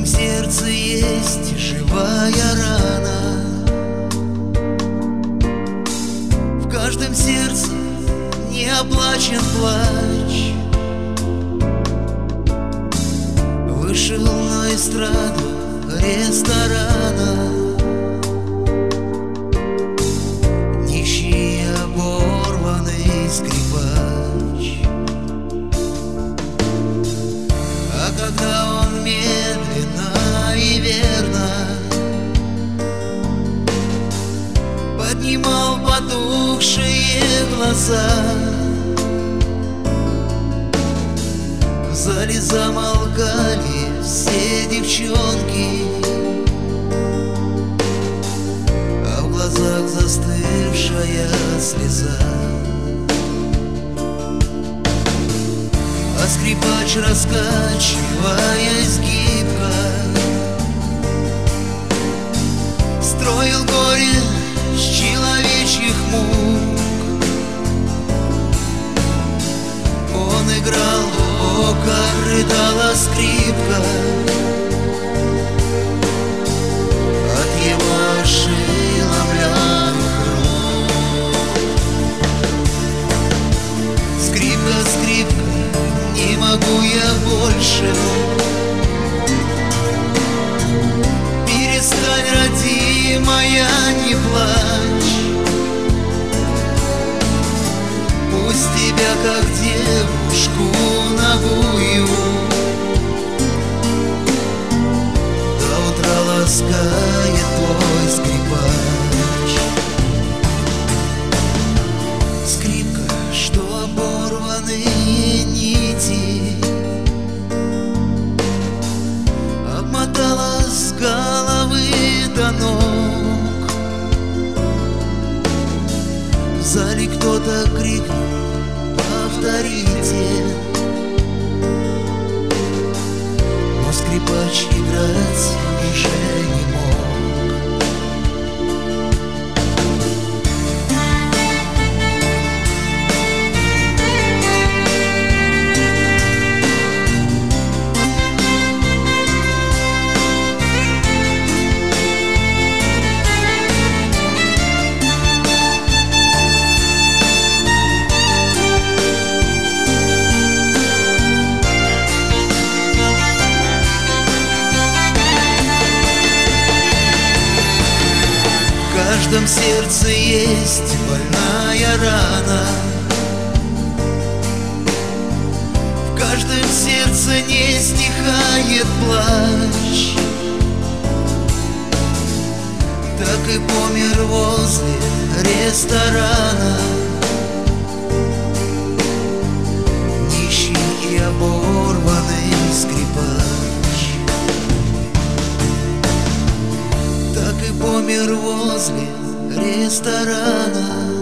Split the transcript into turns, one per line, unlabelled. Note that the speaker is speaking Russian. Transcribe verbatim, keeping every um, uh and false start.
каждом сердце есть живая рана, в каждом сердце не оплачен плач. Вышел на эстраду ресторана нищий оборванный скрипач. А когда он медленно и верно поднимал потухшие глаза, в зале замолкали все девчонки, а в глазах застывшая слеза. А скрипач, раскачиваясь гибко, строил горе с человечьих мук. Он играл, о, как рыдала скрипка от его ошеломленных рук. Скрипка, скрипка, не могу я больше, перестань, родимая, не плачь. Пусть тебя, как девушку нагую, до утра ласкает твой скрипач. Скрипка, что оборванные нити обмотала с головы до ног. В зале кто-то крикнул: повторите. Но скрипач играть уже не мог. В каждом сердце есть больная рана, в каждом сердце не стихает плач. Так и помер возле ресторана нищий и оборванный скрипач. Так и помер возле ресторана